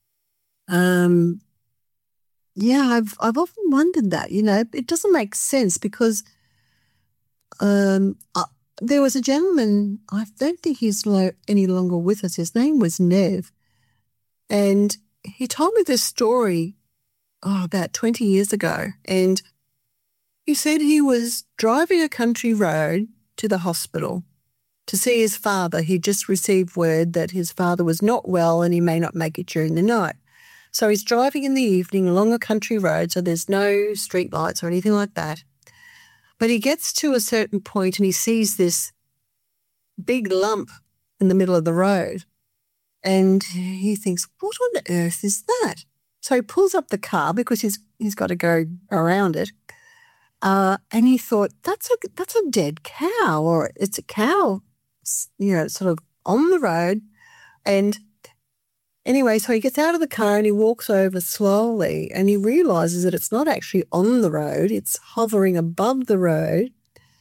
Um, yeah, I've I've often wondered that. You know, it doesn't make sense because um, uh, there was a gentleman. I don't think he's lo- any longer with us. His name was Nev, and he told me this story. Oh, about twenty years ago. And he said he was driving a country road to the hospital to see his father. He just received word that his father was not well and he may not make it during the night. So he's driving in the evening along a country road, so there's no street lights or anything like that. But he gets to a certain point and he sees this big lump in the middle of the road. And he thinks, what on earth is that? So he pulls up the car because he's he's got to go around it, uh, and he thought that's a that's a dead cow, or it's a cow, you know, sort of on the road. And anyway, so he gets out of the car and he walks over slowly, and he realizes that it's not actually on the road; it's hovering above the road.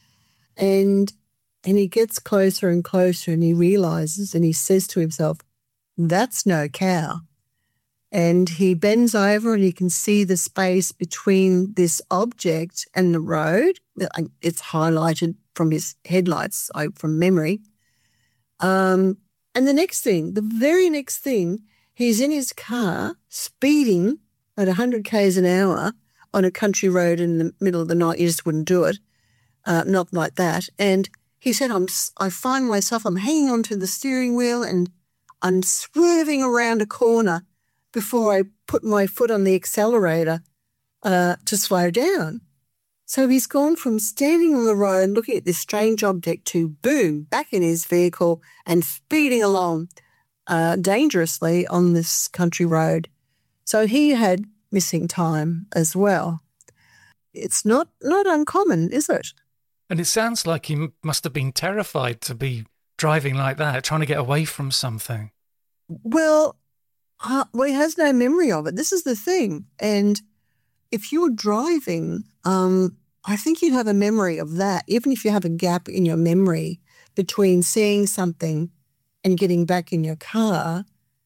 And and he gets closer and closer, and he realizes, and he says to himself, "That's no cow." And he bends over and he can see the space between this object and the road. It's highlighted from his headlights, from memory. Um, and the next thing, the very next thing, he's in his car speeding at one hundred kays an hour on a country road in the middle of the night. You just wouldn't do it, uh, not like that. And he said, I'm, I find myself, I'm hanging onto the steering wheel and I'm swerving around a corner before I put my foot on the accelerator uh, to slow down. So he's gone from standing on the road looking at this strange object to, boom, back in his vehicle and speeding along uh, dangerously on this country road. So he had missing time as well. It's not, not uncommon, is it? And it sounds like he m- must have been terrified to be driving like that, trying to get away from something. Well, Uh, well, he has no memory of it. This is the thing. And if you're driving, um, I think you'd have a memory of that, even if you have a gap in your memory between seeing something and getting back in your car,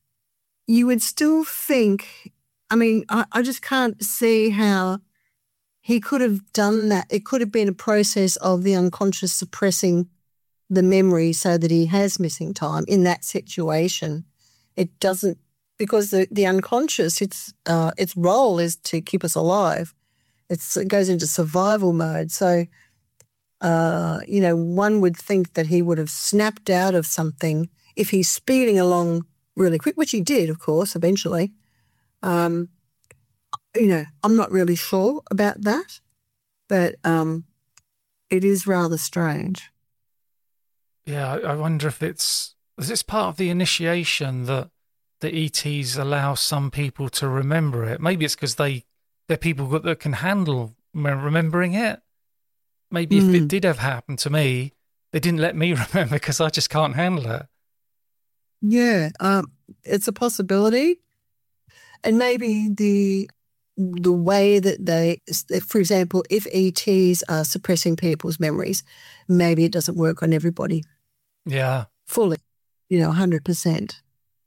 you would still think, I mean, I, I just can't see how he could have done that. It could have been a process of the unconscious suppressing the memory so that he has missing time in that situation. It doesn't, because the, the unconscious, its uh, its role is to keep us alive. It's, it goes into survival mode. So, uh, you know, one would think that he would have snapped out of something if he's speeding along really quick, which he did, of course, eventually. Um, you know, I'm not really sure about that, but um, it is rather strange. Yeah, I, I wonder if it's, is this part of the initiation that the E Ts allow some people to remember it? Maybe it's because they, they're people that can handle remembering it. Maybe mm. if it did have happened to me, they didn't let me remember because I just can't handle it. Yeah, um, it's a possibility. And maybe the the way that they, for example, if E Ts are suppressing people's memories, maybe it doesn't work on everybody. Yeah. Fully, you know, one hundred percent.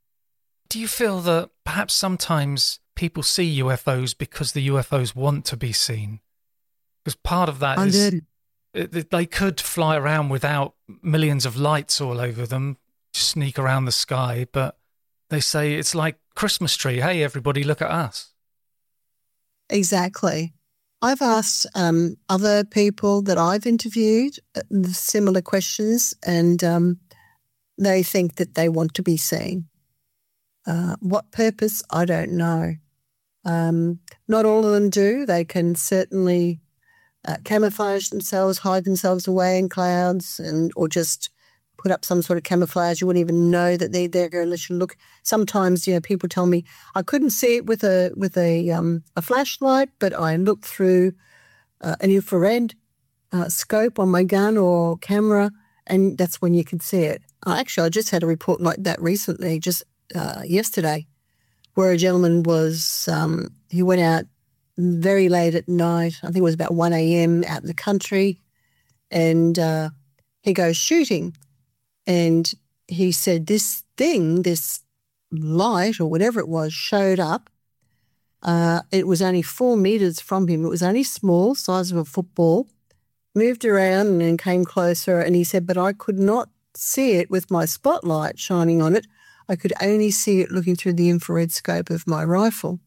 Do you feel that perhaps sometimes people see U F Os because the U F Os want to be seen? Because part of that I is, did. it, they could fly around without millions of lights all over them, sneak around the sky, but they say it's like Christmas tree. Hey, everybody, look at us. Exactly. I've asked um, other people that I've interviewed similar questions, and um, they think that they want to be seen. Uh, what purpose? I don't know. Um, not all of them do. They can certainly uh, camouflage themselves, hide themselves away in clouds, and or just put up some sort of camouflage. You wouldn't even know that they're there unless you look. Sometimes, you know, people tell me I couldn't see it with a with a um, a flashlight, but I looked through uh, an infrared uh, scope on my gun or camera, and that's when you can see it. Uh, actually, I just had a report like that recently, just uh, yesterday, where a gentleman was, um, he went out very late at night, I think it was about one a.m. out in the country, and uh, he goes shooting. And he said this thing, this light or whatever it was, showed up. Uh, it was only four metres from him. It was only small, size of a football, moved around and then came closer. And he said, but I could not see it with my spotlight shining on it. I could only see it looking through the infrared scope of my rifle.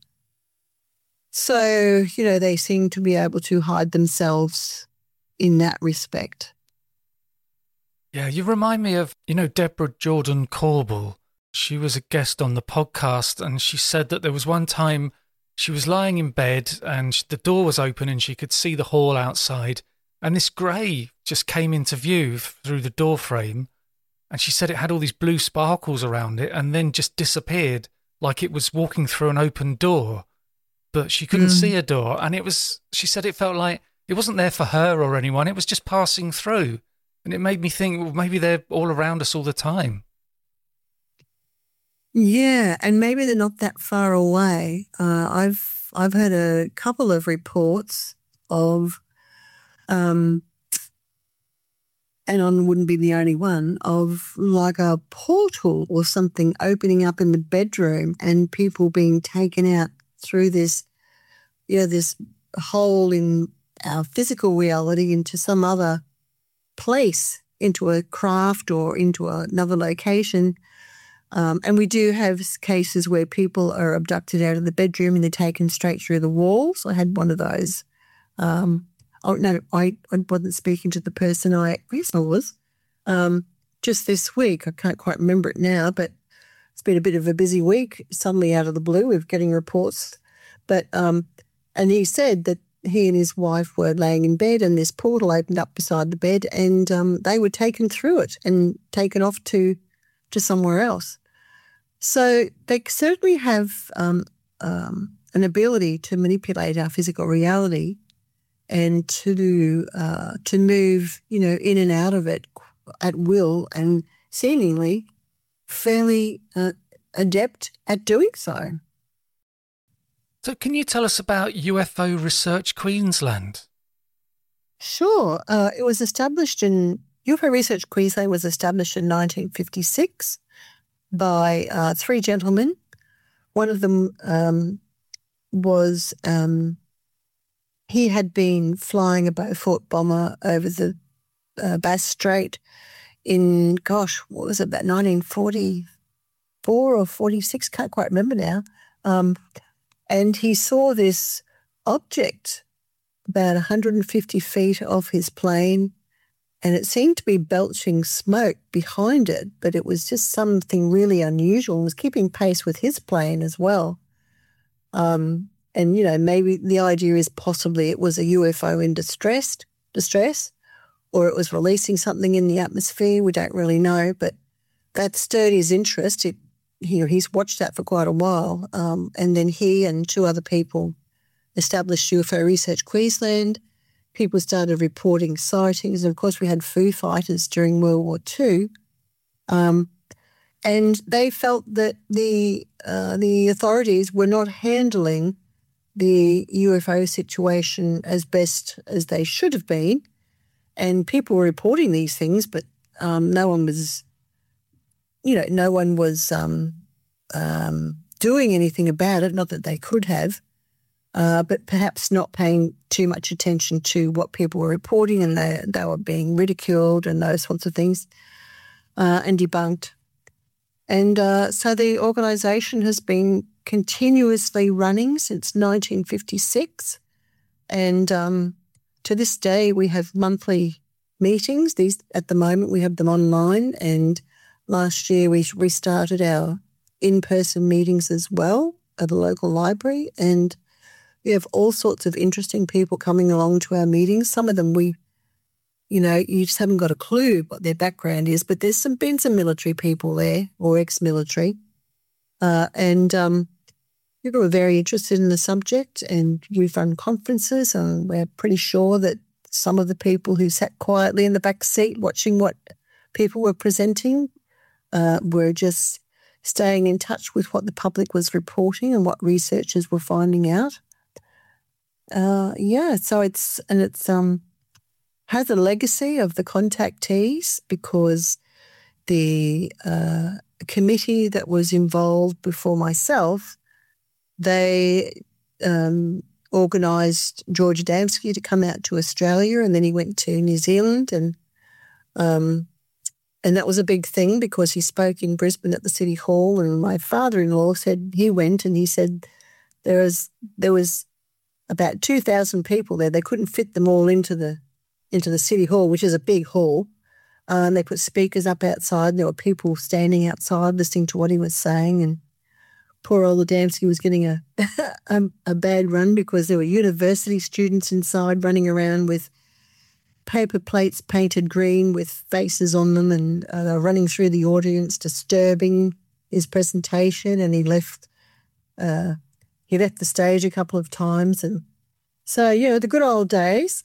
So, you know, they seem to be able to hide themselves in that respect. Yeah, you remind me of, you know, Deborah Jordan Corbell. She was a guest on the podcast, and she said that there was one time she was lying in bed and the door was open and she could see the hall outside, and this grey just came into view through the door frame, and she said it had all these blue sparkles around it and then just disappeared like it was walking through an open door, but she couldn't mm. see a door, and it was, she said it felt like it wasn't there for her or anyone, it was just passing through. And it made me think, well, maybe they're all around us all the time. Yeah, and maybe they're not that far away. Uh, I've I've heard a couple of reports of, um, and I wouldn't be the only one, of like a portal or something opening up in the bedroom and people being taken out through this, you know, this hole in our physical reality into some other place, into a craft or into another location. Um, and we do have cases where people are abducted out of the bedroom and they're taken straight through the walls. I had one of those. Um, oh, no, I, I wasn't speaking to the person I, yes, I was, um, just this week. I can't quite remember it now, but it's been a bit of a busy week, suddenly out of the blue, we're getting reports. But, um, and he said that he and his wife were laying in bed and this portal opened up beside the bed, and um, they were taken through it and taken off to to somewhere else. So they certainly have um, um, an ability to manipulate our physical reality and to uh, to move, you know, in and out of it at will, and seemingly fairly uh, adept at doing so. So can you tell us about U F O Research Queensland? Sure. Uh, it was established in, U F O Research Queensland was established in nineteen fifty-six by uh, three gentlemen. One of them um, was, um, he had been flying a Beaufort bomber over the uh, Bass Strait in, gosh, what was it, about nineteen forty-four or forty-six, can't quite remember now. Um, And he saw this object about one hundred fifty feet off his plane, and it seemed to be belching smoke behind it, but it was just something really unusual. It was keeping pace with his plane as well. Um, and, you know, maybe the idea is possibly it was a U F O in distress, distress, or it was releasing something in the atmosphere. We don't really know, but that stirred his interest. It You know, he's watched that for quite a while. Um, and then he and two other people established U F O Research Queensland. People started reporting sightings. And, of course, we had Foo Fighters during World War Two. Um, and they felt that the uh, the authorities were not handling the U F O situation as best as they should have been. And people were reporting these things, but um, no one was... You know, no one was um, um, doing anything about it, not that they could have. uh, but perhaps not paying too much attention to what people were reporting, and they, they were being ridiculed and those sorts of things uh, and debunked. And uh, so the organisation has been continuously running since nineteen fifty-six, and um, to this day we have monthly meetings. These at the moment we have them online, and last year we restarted our in-person meetings as well at the local library, and we have all sorts of interesting people coming along to our meetings. Some of them we, you know, you just haven't got a clue what their background is, but there's some been some military people there or ex-military, uh, and um, people are very interested in the subject, and we've run conferences, and we're pretty sure that some of the people who sat quietly in the back seat watching what people were presenting uh, were just staying in touch with what the public was reporting and what researchers were finding out. Uh, yeah, so it's and it's um has a legacy of the contactees, because the uh, committee that was involved before myself, they um, organised George Adamski to come out to Australia, and then he went to New Zealand, and um, and that was a big thing because he spoke in Brisbane at the City Hall, and my father-in-law said he went and he said there was there was about two thousand people there. They couldn't fit them all into the into the City Hall, which is a big hall. Uh, and they put speakers up outside, and there were people standing outside listening to what he was saying, and poor old Adamski was getting a, a a bad run because there were university students inside running around with paper plates painted green with faces on them, and uh, they were running through the audience, disturbing his presentation, and he left uh, he left the stage a couple of times. And so, you know, the good old days.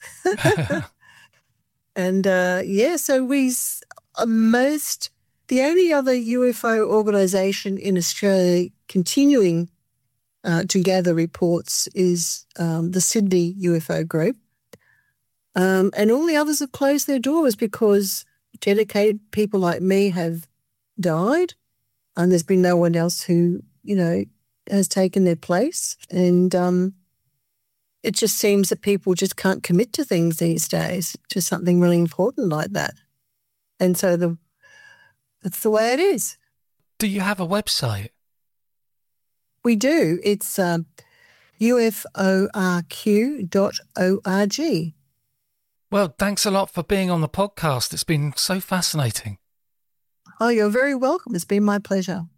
And, uh, yeah, so we uh, most, the only other U F O organisation in Australia continuing uh, to gather reports is um, the Sydney U F O Group. Um, and all the others have closed their doors because dedicated people like me have died, and there's been no one else who, you know, has taken their place. And um, it just seems that people just can't commit to things these days, to something really important like that. And so the that's the way it is. Do you have a website? We do. It's um, U F O R Q dot org. Well, thanks a lot for being on the podcast. It's been so fascinating. Oh, you're very welcome. It's been my pleasure.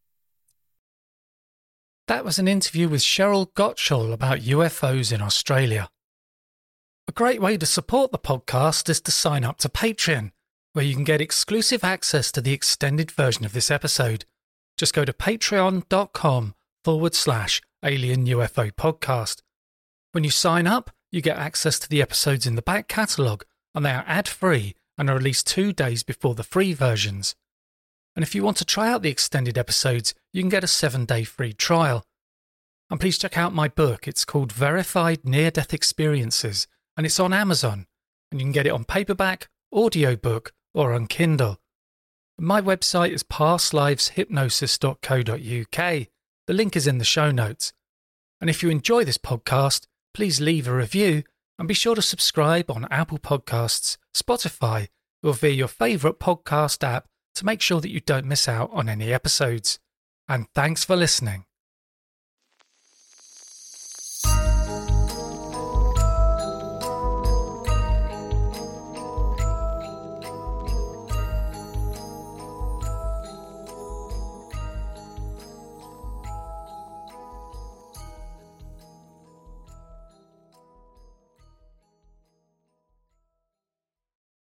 That was an interview with Cheryl Gottschall about U F Os in Australia. A great way to support the podcast is to sign up to Patreon, where you can get exclusive access to the extended version of this episode. Just go to patreon.com forward slash alien UFO podcast. When you sign up, you get access to the episodes in the back catalogue, and they are ad-free and are released two days before the free versions. And if you want to try out the extended episodes, you can get a seven-day free trial. And please check out my book. It's called Verified Near-Death Experiences, and it's on Amazon. And you can get it on paperback, audiobook, or on Kindle. My website is past lives hypnosis dot co dot uk. The link is in the show notes. And if you enjoy this podcast, please leave a review and be sure to subscribe on Apple Podcasts, Spotify, or via your favourite podcast app to make sure that you don't miss out on any episodes. And thanks for listening.